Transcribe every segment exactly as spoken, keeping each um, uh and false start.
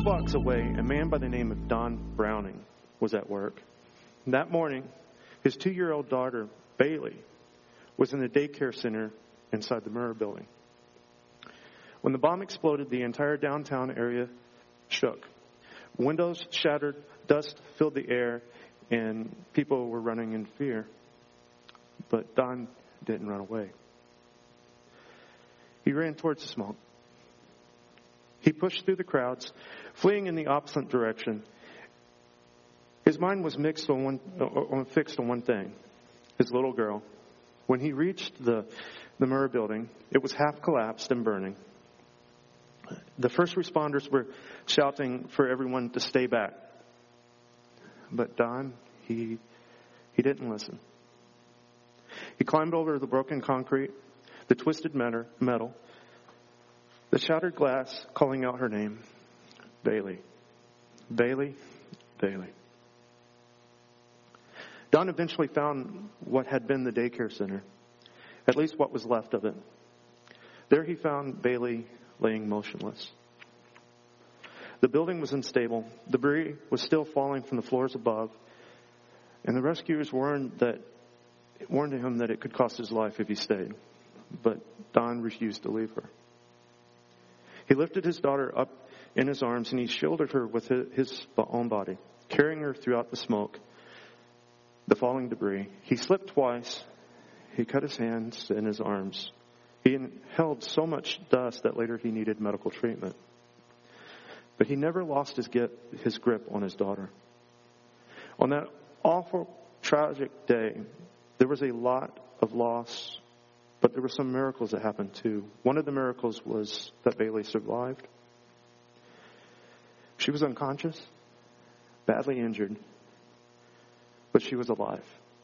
blocks away, a man by the name of Don Browning was at work. That morning, his two-year-old daughter, Bailey, was in the daycare center inside the Murrah building. When the bomb exploded, the entire downtown area shook. Windows shattered, dust filled the air, and people were running in fear. But Don didn't run away. He ran towards the smoke. He pushed through the crowds, fleeing in the opposite direction. His mind was mixed on one, on, fixed on one thing, his little girl. When he reached the, the Murrah building, it was half collapsed and burning. The first responders were shouting for everyone to stay back. But Don, he, he didn't listen. He climbed over the broken concrete, the twisted metal, the shattered glass, calling out her name, Bailey. Bailey, Bailey. Don eventually found what had been the daycare center, at least what was left of it. There he found Bailey laying motionless. The building was unstable. Debris was still falling from the floors above, and the rescuers warned that warned him that it could cost his life if he stayed. But Don refused to leave her. He lifted his daughter up in his arms, and he shielded her with his own body, carrying her throughout the smoke, the falling debris. He slipped twice. He cut his hands and his arms. He inhaled so much dust that later he needed medical treatment. But he never lost his, get, his grip on his daughter. On that awful, tragic day, there was a lot of loss, but there were some miracles that happened too. One of the miracles was that Bailey survived. She was unconscious, badly injured, but she was alive.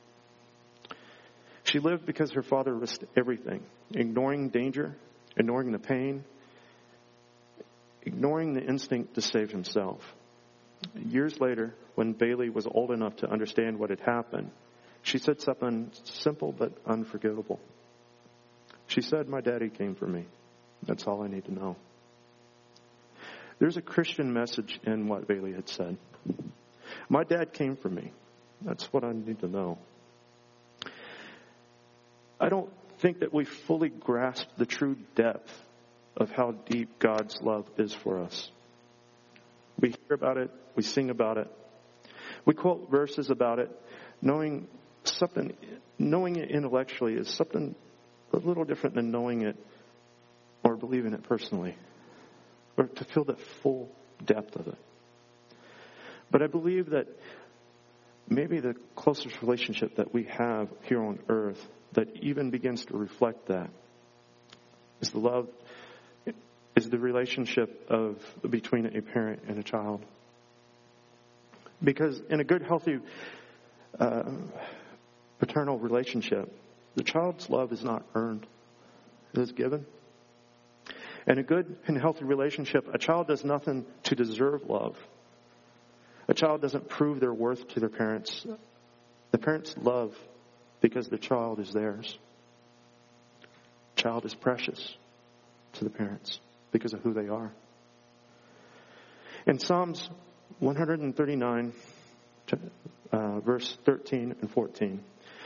She lived because her father risked everything, ignoring danger, ignoring the pain, ignoring the instinct to save himself. Years later, when Bailey was old enough to understand what had happened, she said something simple but unforgettable. She said, "My daddy came for me. That's all I need to know." There's a Christian message in what Bailey had said. My dad came for me. That's what I need to know. I don't think that we fully grasp the true depth of how deep God's love is for us. We hear about it. We sing about it. We quote verses about it. Knowing something, knowing it intellectually is something a little different than knowing it or believing it personally, or to feel the full depth of it. But I believe that maybe the closest relationship that we have here on earth that even begins to reflect that is the love, is the relationship of between a parent and a child. Because in a good, healthy uh, paternal relationship, the child's love is not earned. It is given. In a good and healthy relationship, a child does nothing to deserve love. A child doesn't prove their worth to their parents. The parents love because the child is theirs. The child is precious to the parents because of who they are. In Psalms one thirty-nine, uh, verse thirteen and fourteen,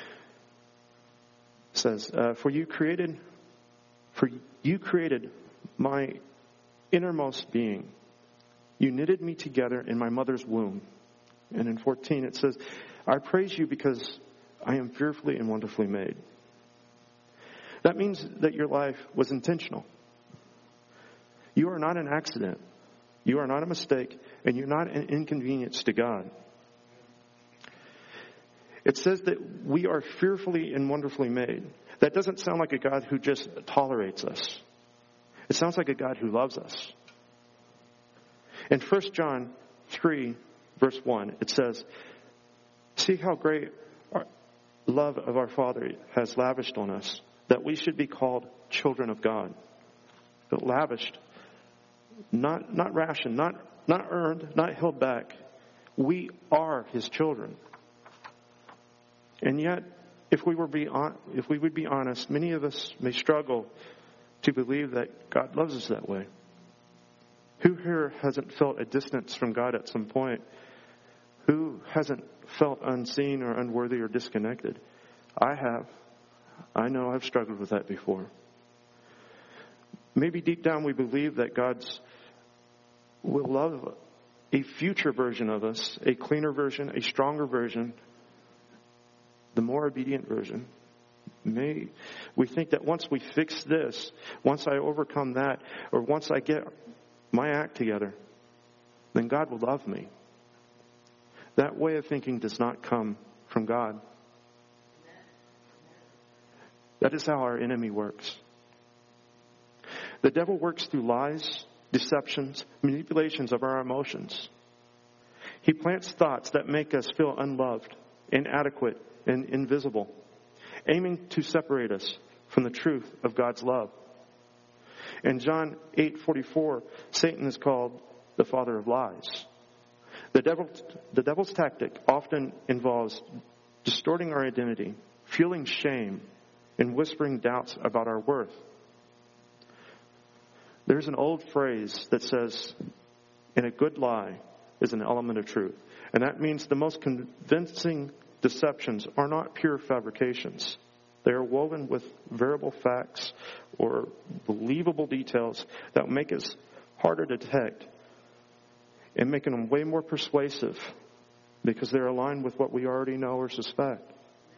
says, uh, "For you created, for you created my innermost being. You knitted me together in my mother's womb." And in fourteen it says, "I praise you because I am fearfully and wonderfully made." That means that your life was intentional. You are not an accident. You are not a mistake, and you're not an inconvenience to God. It says that we are fearfully and wonderfully made. That doesn't sound like a God who just tolerates us. It sounds like a God who loves us. In First John three, verse one, it says, "See how great our love of our Father has lavished on us, that we should be called children of God." But lavished, not not rationed, not not earned, not held back. We are His children. And yet, if we were be on, if we would be honest, many of us may struggle to believe that God loves us that way. Who here hasn't felt a distance from God at some point? Who hasn't felt unseen or unworthy or disconnected? I have. I know I've struggled with that before. Maybe deep down we believe that God's will love a future version of us, a cleaner version, a stronger version, the more obedient version. May we think that once we fix this, once I overcome that, or once I get my act together, then God will love me. That way of thinking does not come from God. That is how our enemy works. The devil works through lies, deceptions, manipulations of our emotions. He plants thoughts that make us feel unloved, inadequate, and invisible, aiming to separate us from the truth of God's love. In John eight forty-four, Satan is called the father of lies. The devil, the devil's tactic often involves distorting our identity, fueling shame, and whispering doubts about our worth. There's an old phrase that says, in a good lie is an element of truth. And that means the most convincing deceptions are not pure fabrications. They are woven with variable facts or believable details that make us harder to detect and making them way more persuasive because they're aligned with what we already know or suspect.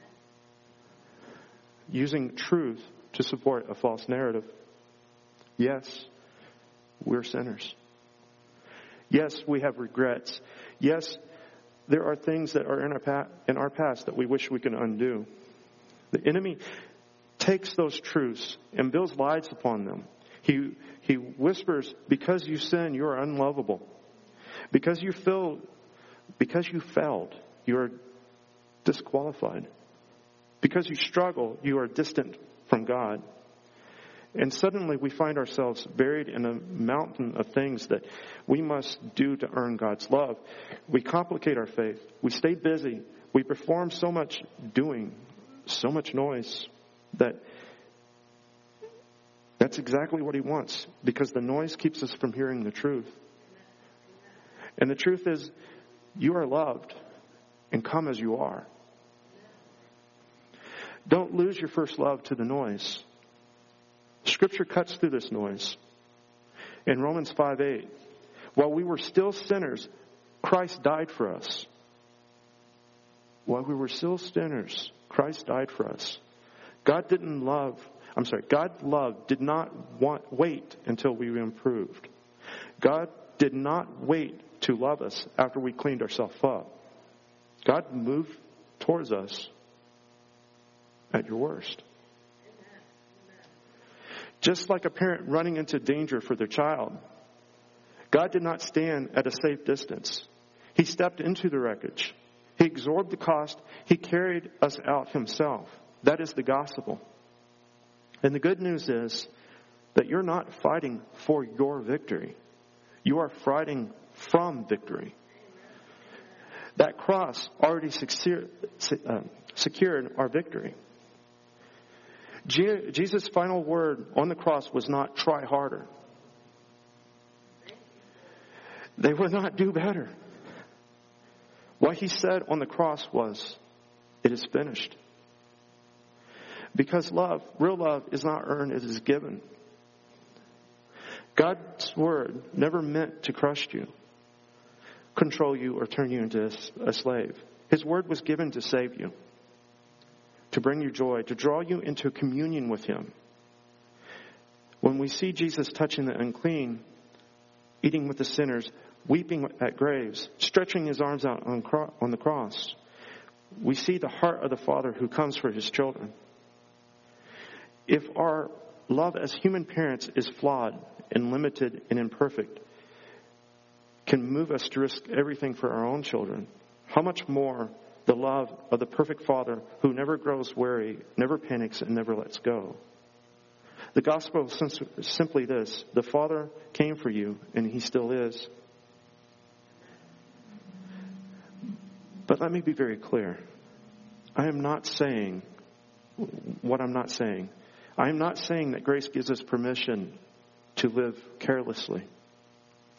Using truth to support a false narrative. Yes, we're sinners. Yes, we have regrets. Yes, there are things that are in our, pa- in our past that we wish we could undo. The enemy takes those truths and builds lies upon them. He he whispers, because you sin, you are unlovable. Because you feel, because you failed, you are disqualified. Because you struggle, you are distant from God. And suddenly we find ourselves buried in a mountain of things that we must do to earn God's love. We complicate our faith. We stay busy. We perform so much doing, so much noise that that's exactly what he wants, because the noise keeps us from hearing the truth. And the truth is, you are loved and come as you are. Don't lose your first love to the noise. Scripture cuts through this noise. In Romans five eight, while we were still sinners, Christ died for us. While we were still sinners, Christ died for us. God didn't love, I'm sorry, God's love did not want, wait until we improved. God did not wait to love us after we cleaned ourselves up. God moved towards us at your worst. Just like a parent running into danger for their child, God did not stand at a safe distance. He stepped into the wreckage. He absorbed the cost. He carried us out himself. That is the gospel. And the good news is that you're not fighting for your victory. You are fighting from victory. That cross already secured, uh, secured our victory. Jesus' final word on the cross was not try harder. They would not do better. What he said on the cross was, it is finished. Because love, real love, is not earned, it is given. God's word never meant to crush you, control you, or turn you into a slave. His word was given to save you, to bring you joy, to draw you into communion with him. When we see Jesus touching the unclean, eating with the sinners, weeping at graves, stretching his arms out on, cro- on the cross, we see the heart of the Father who comes for his children. If our love as human parents is flawed and limited and imperfect, can move us to risk everything for our own children, how much more the love of the perfect Father who never grows weary, never panics, and never lets go. The gospel is simply this: the Father came for you, and he still is. But let me be very clear. I am not saying what I'm not saying. I am not saying that grace gives us permission to live carelessly.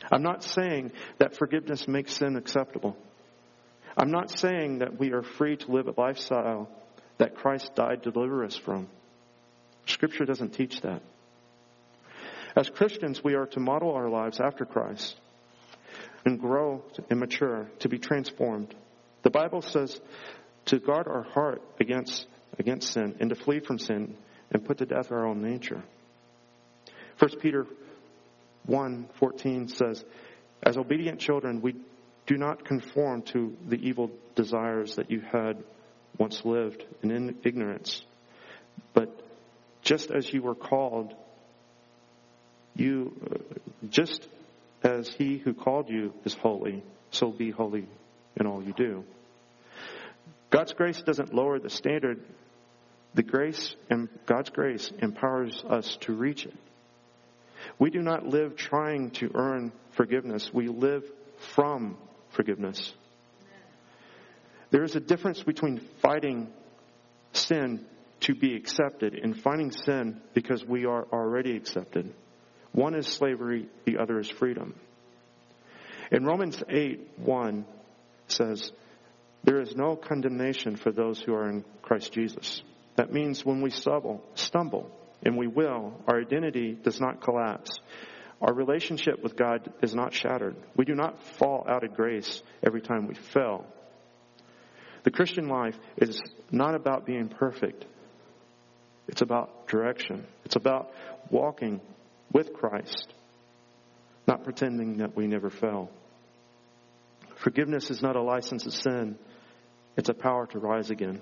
I'm not saying that forgiveness makes sin acceptable. I'm not saying that we are free to live a lifestyle that Christ died to deliver us from. Scripture doesn't teach that. As Christians, we are to model our lives after Christ and grow and mature to be transformed. The Bible says to guard our heart against, against sin and to flee from sin and put to death our own nature. First Peter one fourteen says, as obedient children, we do not conform to the evil desires that you had once lived in ignorance. But just as you were called, you just as he who called you is holy, so be holy in all you do. God's grace doesn't lower the standard. The grace and God's grace empowers us to reach it. We do not live trying to earn forgiveness. We live from forgiveness. There is a difference between fighting sin to be accepted and fighting sin because we are already accepted. One is slavery, the other is freedom. In Romans eight one says, there is no condemnation for those who are in Christ Jesus. That means when we stumble, stumble, and we will, our identity does not collapse. Our relationship with God is not shattered. We do not fall out of grace every time we fail. The Christian life is not about being perfect. It's about direction. It's about walking with Christ, not pretending that we never fell. Forgiveness is not a license to sin. It's a power to rise again.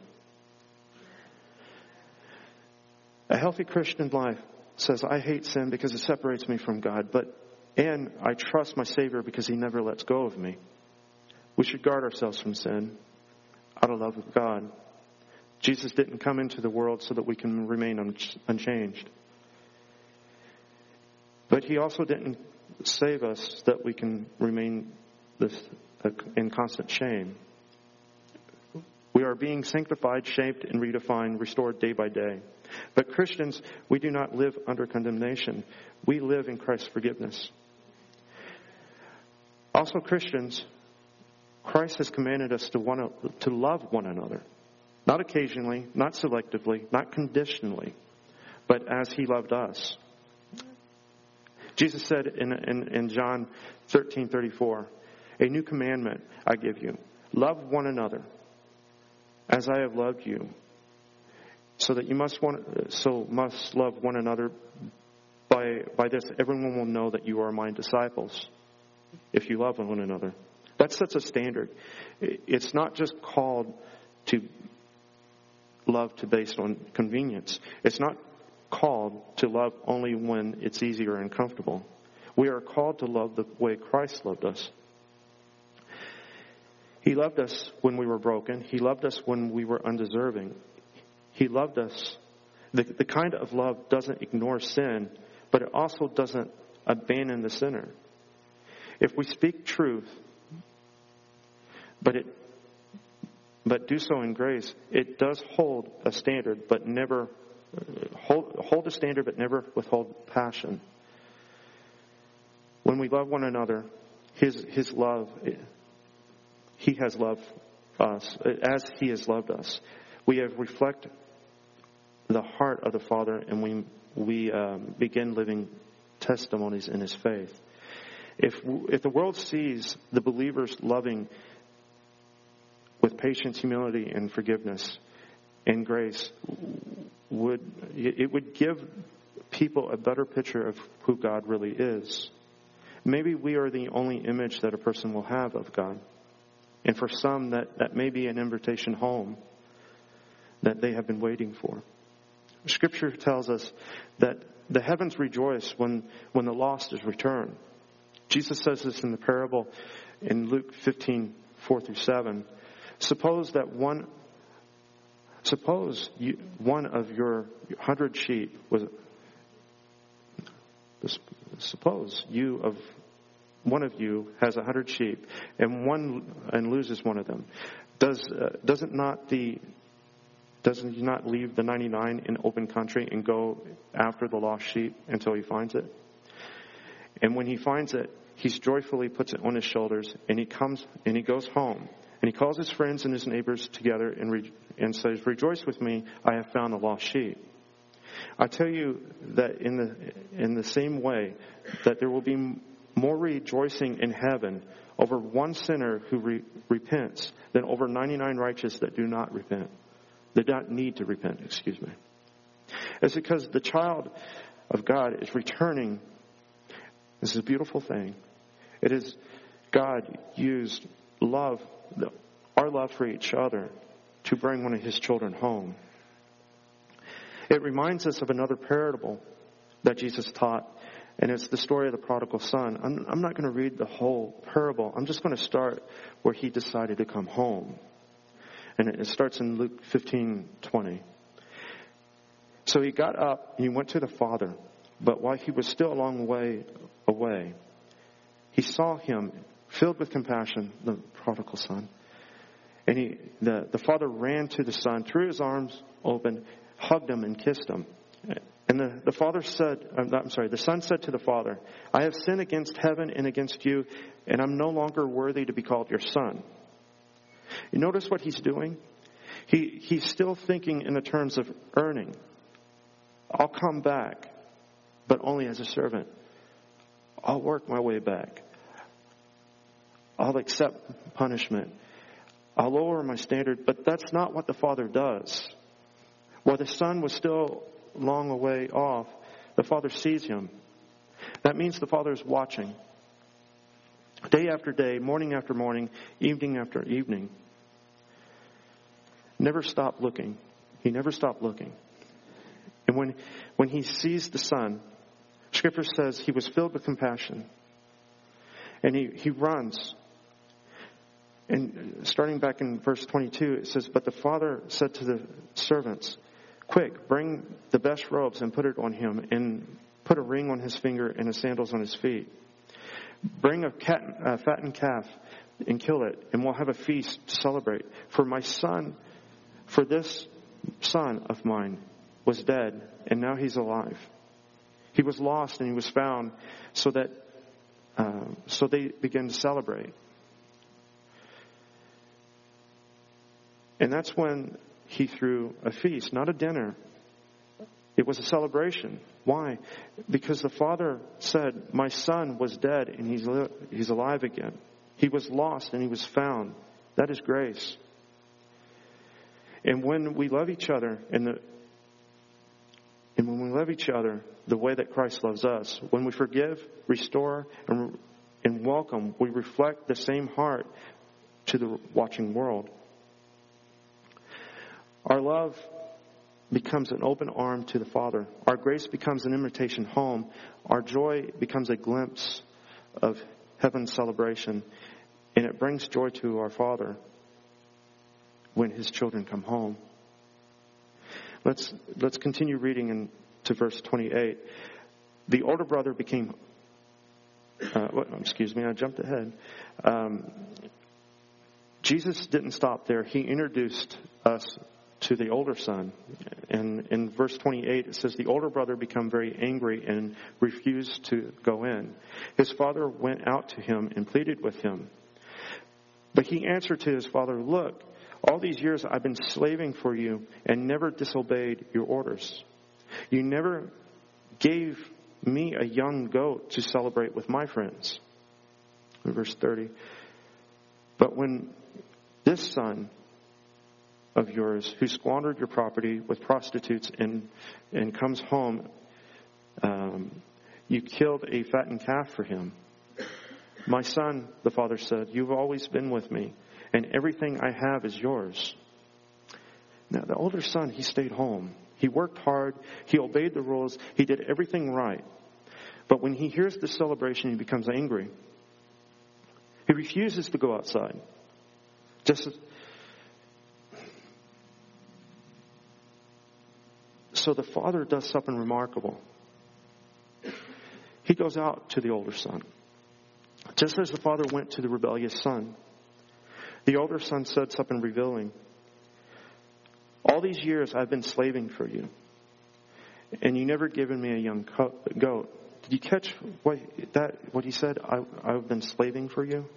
A healthy Christian life says, I hate sin because it separates me from God, but and I trust my Savior because He never lets go of me. We should guard ourselves from sin out of love of God. Jesus didn't come into the world so that we can remain un- unchanged. But He also didn't save us so that we can remain this, uh, in constant shame. We are being sanctified, shaped, and redefined, restored day by day. But Christians, we do not live under condemnation. We live in Christ's forgiveness. Also, Christians, Christ has commanded us to want to love one another. Not occasionally, not selectively, not conditionally, but as He loved us. Jesus said in, in, in John thirteen thirty-four, a new commandment I give you. Love one another as I have loved you. So that you must want, so must love one another. By by this, everyone will know that you are my disciples, if you love one another. That sets a standard. It's not just called to love to based on convenience. It's not called to love only when it's easier and comfortable. We are called to love the way Christ loved us. He loved us when we were broken. He loved us when we were undeserving. He loved us. The, the kind of love doesn't ignore sin, but it also doesn't abandon the sinner. If we speak truth, but it, but do so in grace, it does hold a standard, but never hold, hold a standard, but never withhold passion. When we love one another, His His love, He has loved us as He has loved us. We have reflect the heart of the Father, and we we um, begin living testimonies in His faith. If if the world sees the believers loving with patience, humility, and forgiveness and grace, would it would give people a better picture of who God really is. Maybe we are the only image that a person will have of God. And for some, that, that may be an invitation home that they have been waiting for. Scripture tells us that the heavens rejoice when, when the lost is returned. Jesus says this in the parable in Luke fifteen, four through seven. Suppose that one, suppose you, one of your hundred sheep was, suppose you of one of you has a hundred sheep and one and loses one of them. Does uh, doesn't not the doesn't he not leave the ninety-nine in open country and go after the lost sheep until he finds it? And when he finds it, he joyfully puts it on his shoulders, and he comes and he goes home. And he calls his friends and his neighbors together and, re- and says, "Rejoice with me, I have found the lost sheep." I tell you that in the in the same way that there will be more rejoicing in heaven over one sinner who re- repents than over ninety-nine righteous that do not repent. They don't need to repent, excuse me. It's because the child of God is returning. This is a beautiful thing. It is God used love, our love for each other, to bring one of his children home. It reminds us of another parable that Jesus taught, and it's the story of the prodigal son. I'm, I'm not going to read the whole parable. I'm just going to start where he decided to come home. And it starts in Luke fifteen twenty. So he got up and he went to the father. But while he was still a long way away, he saw him filled with compassion, the prodigal son. And he, the, the father ran to the son, threw his arms open, hugged him, and kissed him. And the, the father said, I'm, not, I'm sorry, the son said to the father, "I have sinned against heaven and against you, and I'm no longer worthy to be called your son." You notice what he's doing? He He's still thinking in the terms of earning. I'll come back, but only as a servant. I'll work my way back. I'll accept punishment. I'll lower my standard, but that's not what the father does. While the son was still long a way off, the father sees him. That means the father is watching. Day after day, morning after morning, evening after evening. Never stopped looking. He never stopped looking. And when, when he sees the son, Scripture says he was filled with compassion. And he, he runs. And starting back in verse twenty-two, it says, "But the father said to the servants, 'Quick, bring the best robes and put it on him, and put a ring on his finger and his sandals on his feet. Bring a, cat, a fattened calf and kill it, and we'll have a feast to celebrate. For my son, for this son of mine was dead, and now he's alive. He was lost and he was found,' so that uh, so they began to celebrate." And that's when he threw a feast, not a dinner. It was a celebration. Why? Because the father said, "My son was dead and he's li- he's alive again. He was lost and he was found." That is grace. And when we love each other, and the and when we love each other the way that Christ loves us, when we forgive, restore, and and welcome, we reflect the same heart to the watching world. Our love becomes an open arm to the Father. Our grace becomes an invitation home. Our joy becomes a glimpse of heaven's celebration. And it brings joy to our Father when his children come home. Let's let's continue reading into verse twenty-eight. The older brother became... Uh, excuse me, I jumped ahead. Um, Jesus didn't stop there. He introduced us to the older son. And in verse twenty-eight, it says, "The older brother became very angry and refused to go in. His father went out to him and pleaded with him. But he answered to his father, 'Look, all these years I've been slaving for you and never disobeyed your orders. You never gave me a young goat to celebrate with my friends.'" In verse thirty, "But when this son of yours, who squandered your property with prostitutes and and comes home, um, you killed a fattened calf for him. 'My son,' the father said, 'you've always been with me, and everything I have is yours.'" Now, the older son, he stayed home. He worked hard. He obeyed the rules. He did everything right. But when he hears the celebration, he becomes angry. He refuses to go outside. Just as, So the father does something remarkable. He goes out to the older son. Just as the father went to the rebellious son, the older son said something revealing. "All these years I've been slaving for you, and you never given me a young goat did you catch what that what he said? I, I've been slaving for you.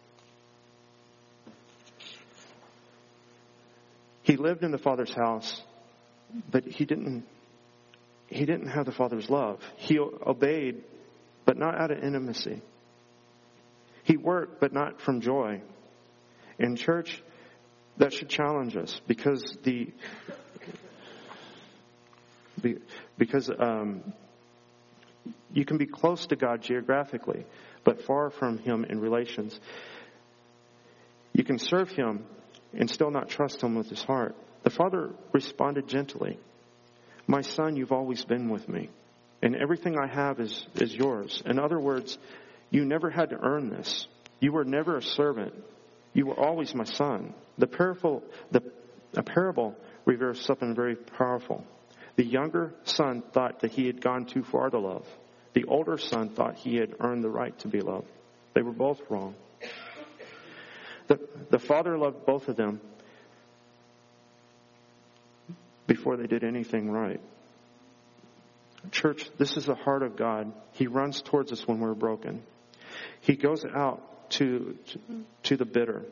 He lived in the Father's house, but he didn't. He didn't have the Father's love. He obeyed, but not out of intimacy. He worked, but not from joy. In church, that should challenge us because the because um, you can be close to God geographically, but far from Him in relations. You can serve Him and still not trust Him with his heart. The Father responded gently. My son, you've always been with me, and everything I have is, is yours. In other words, you never had to earn this. You were never a servant. You were always my son. The parable, the a parable reveals something very powerful. The younger son thought that he had gone too far to love. The older son thought he had earned the right to be loved. They were both wrong. The, the father loved both of them before they did anything right. Church, this is the heart of God. He runs towards us when we're broken. He goes out to, to, to the bitter.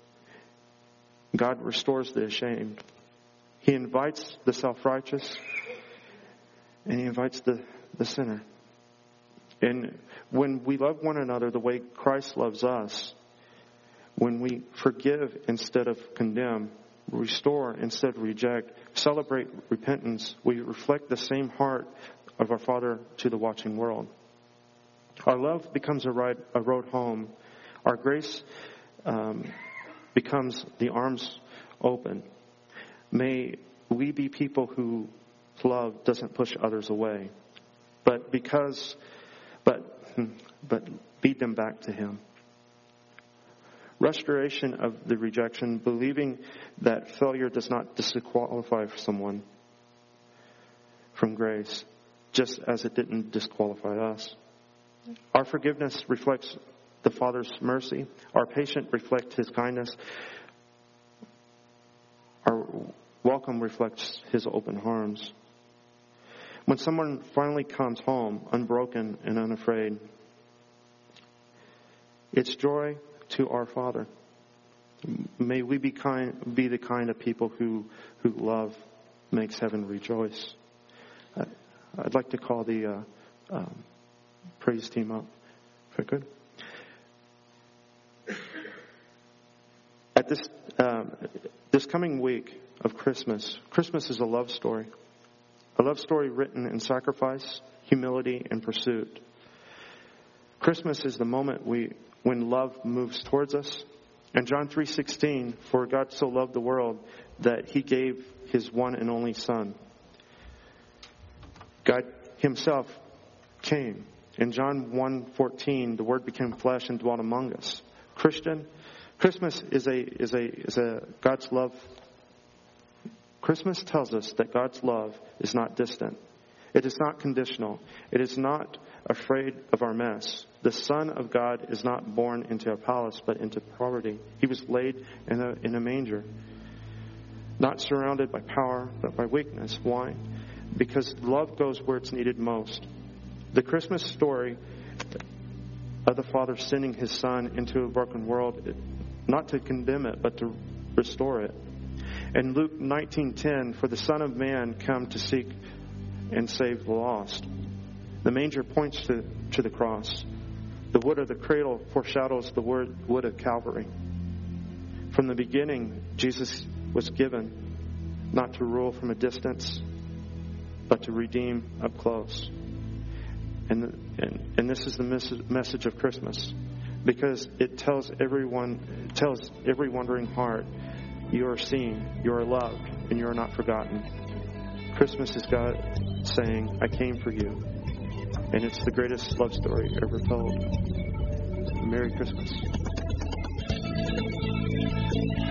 God restores the ashamed. He invites the self-righteous, and He invites the, the sinner. And when we love one another the way Christ loves us, when we forgive instead of condemn, restore instead of reject, celebrate repentance, we reflect the same heart of our Father to the watching world. Our love becomes a, ride, a road home. Our grace um, becomes the arms open. May we be people who love doesn't push others away, but because, but but lead them back to Him. Restoration of the rejection, believing that failure does not disqualify someone from grace, just as it didn't disqualify us. Our forgiveness reflects the Father's mercy. Our patience reflects His kindness. Our welcome reflects His open arms. When someone finally comes home, unbroken and unafraid, it's joy to our Father. May we be kind, be the kind of people who, who love makes heaven rejoice. I'd like to call the uh, um, praise team up, if I could. At this um, this coming week of Christmas, Christmas is a love story. A love story written in sacrifice, humility, and pursuit. Christmas is the moment we when love moves towards us. And John three sixteen, for God so loved the world that He gave His one and only Son. God Himself came. In John one fourteen, the Word became flesh and dwelt among us. Christian, Christmas is a is a is a God's love. Christmas tells us that God's love is not distant. It is not conditional. It is not afraid of our mess. The Son of God is not born into a palace, but into poverty. He was laid in a, in a manger. Not surrounded by power, but by weakness. Why? Because love goes where it's needed most. The Christmas story of the Father sending His Son into a broken world, not to condemn it, but to restore it. And Luke nineteen ten, for the Son of Man come to seek and save the lost. The manger points to, to the cross. The wood of the cradle foreshadows the word, wood of Calvary. From the beginning, Jesus was given not to rule from a distance, but to redeem up close. And, the, and, and this is the mes- message of Christmas, because it tells everyone, tells every wandering heart, you are seen, you are loved, and you are not forgotten. Christmas is God saying, I came for you. And it's the greatest love story ever told. Merry Christmas.